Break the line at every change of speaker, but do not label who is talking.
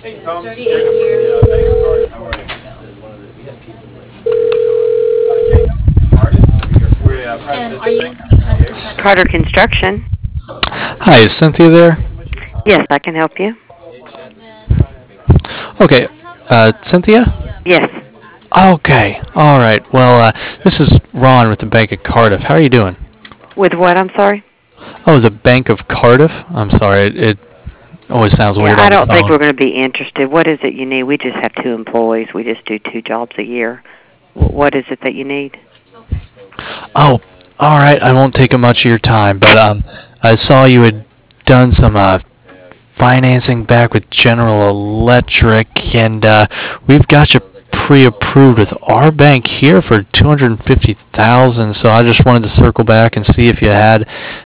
38 years. And are you 100%
Carter Construction.
Hi, is Cynthia there?
Yes, I can help you.
Okay, Cynthia?
Yes.
Okay, alright. Well, this is Ron with the Bank of Cardiff. How are you doing?
With what? I'm sorry.
Oh, the Bank of Cardiff? I'm sorry, it always sounds
Yeah,
weird
I
on the
don't think
phone.
we're going to be interested. What is it you need? We just have two employees. We just do two jobs a year. What is it that you need?
Oh, alright, I won't take up much of your time, but I saw you had done some financing back with General Electric, and we've got you pre-approved with our bank here for 250,000. So I just wanted to circle back and see if you had